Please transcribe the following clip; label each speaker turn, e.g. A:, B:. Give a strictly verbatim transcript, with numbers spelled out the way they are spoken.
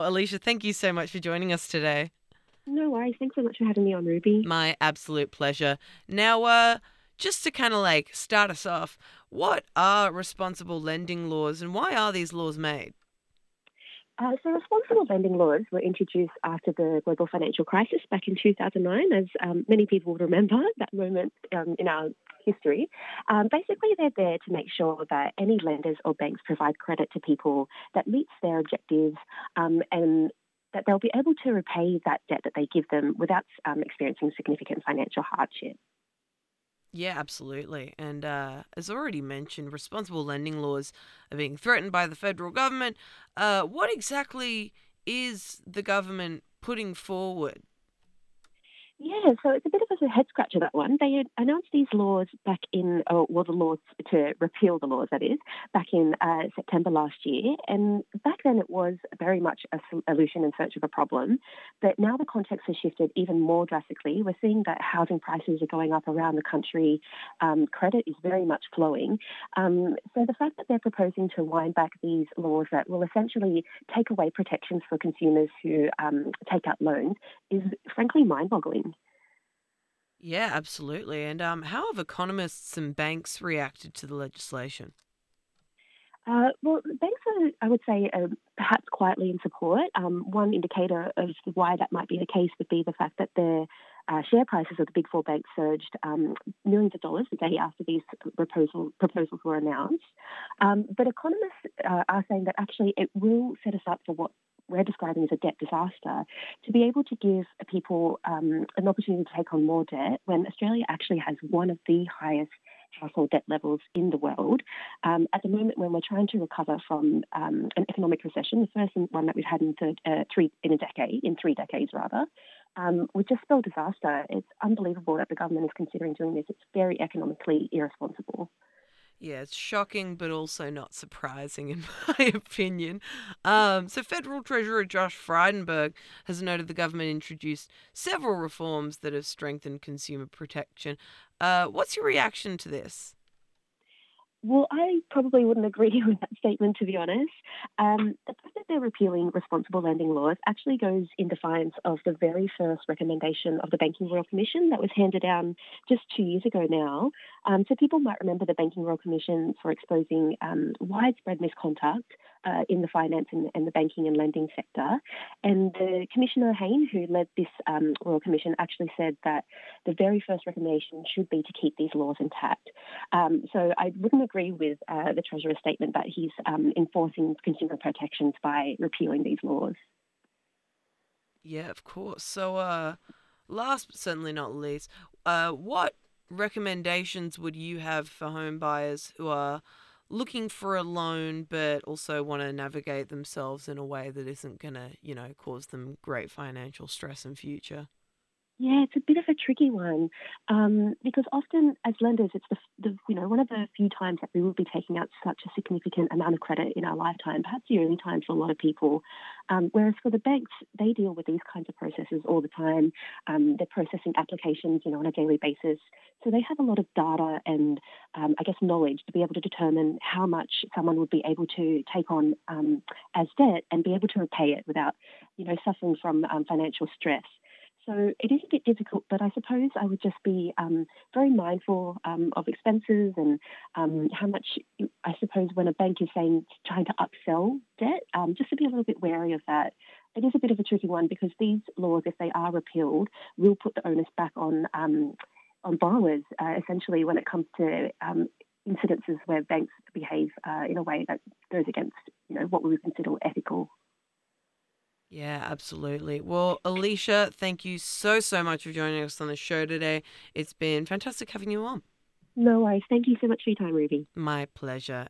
A: Alicia, thank you so much for joining us today.
B: No worries. Thanks so much for having me on, Ruby.
A: My absolute pleasure. Now, uh, just to kind of like start us off, what are responsible lending laws and why are these laws made?
B: Uh, so, responsible lending laws were introduced after the global financial crisis back in two thousand nine, as um, many people would remember that moment um, in our history. Um, basically, they're there to make sure that any lenders or banks provide credit to people that meets their objectives um, and that they'll be able to repay that debt that they give them without um, experiencing significant financial hardship.
A: Yeah, absolutely. And uh, as already mentioned, responsible lending laws are being threatened by the federal government. Uh, what exactly is the government putting forward?
B: Yeah, so it's a bit of a head scratcher, that one. They had announced these laws back in, oh, well, the laws to repeal the laws, that is, back in uh, September last year. And back then it was very much a solution in search of a problem. But now the context has shifted even more drastically. We're seeing that housing prices are going up around the country. Um, credit is very much flowing. Um, so the fact that they're proposing to wind back these laws that will essentially take away protections for consumers who um, take out loans is frankly mind boggling.
A: Yeah, absolutely. And um, how have economists and banks reacted to the legislation?
B: Uh, well, banks are, I would say, uh, perhaps quietly in support. Um, one indicator of why that might be the case would be the fact that their uh, share prices of the big four banks surged um, millions of dollars the day after these proposal, proposals were announced. Um, but economists uh, are saying that actually it will set us up for what we're describing as a debt disaster, to be able to give people um, an opportunity to take on more debt when Australia actually has one of the highest household debt levels in the world. Um, at the moment, when we're trying to recover from um, an economic recession, the first one that we've had in third, uh, three in a decade, in three decades rather, um, would just spell disaster. It's unbelievable that the government is considering doing this. It's very economically irresponsible.
A: Yeah, it's shocking, but also not surprising, in my opinion. Um, so, Federal Treasurer Josh Frydenberg has noted the government introduced several reforms that have strengthened consumer protection. Uh, what's your reaction to this?
B: Well, I probably wouldn't agree with that statement, to be honest. Um, the fact that they're repealing responsible lending laws actually goes in defiance of the very first recommendation of the Banking Royal Commission that was handed down just two years ago now. Um, so people might remember the Banking Royal Commission for exposing um, widespread misconduct uh, in the finance and, and the banking and lending sector. And the Commissioner Hayne, who led this um, Royal Commission, actually said that the very first recommendation should be to keep these laws intact. Um, so I wouldn't agree with uh, the Treasurer's statement that he's um, enforcing consumer protections by repealing these laws.
A: Yeah, of course. So, uh, last but certainly not least, uh, what recommendations would you have for home buyers who are looking for a loan but also want to navigate themselves in a way that isn't going to, you know, cause them great financial stress in future?
B: Yeah, it's a bit of a tricky one um, because often as lenders, it's the, the you know one of the few times that we will be taking out such a significant amount of credit in our lifetime, perhaps the only time for a lot of people. Um, whereas for the banks, they deal with these kinds of processes all the time. Um, they're processing applications, you know, on a daily basis, so they have a lot of data and um, I guess knowledge to be able to determine how much someone would be able to take on um, as debt and be able to repay it without, you know, suffering from um, financial stress. So it is a bit difficult, but I suppose I would just be um, very mindful um, of expenses and um, how much, I suppose, when a bank is saying trying to upsell debt, um, just to be a little bit wary of that. It is a bit of a tricky one because these laws, if they are repealed, will put the onus back on um, on borrowers, uh, essentially, when it comes to um, incidences where banks behave uh, in a way that goes against, you know, what we would consider ethical.
A: Yeah, absolutely. Well, Alicia, thank you so, so much for joining us on the show today. It's been fantastic having you on.
B: No worries. Thank you so much for your time, Ruby.
A: My pleasure.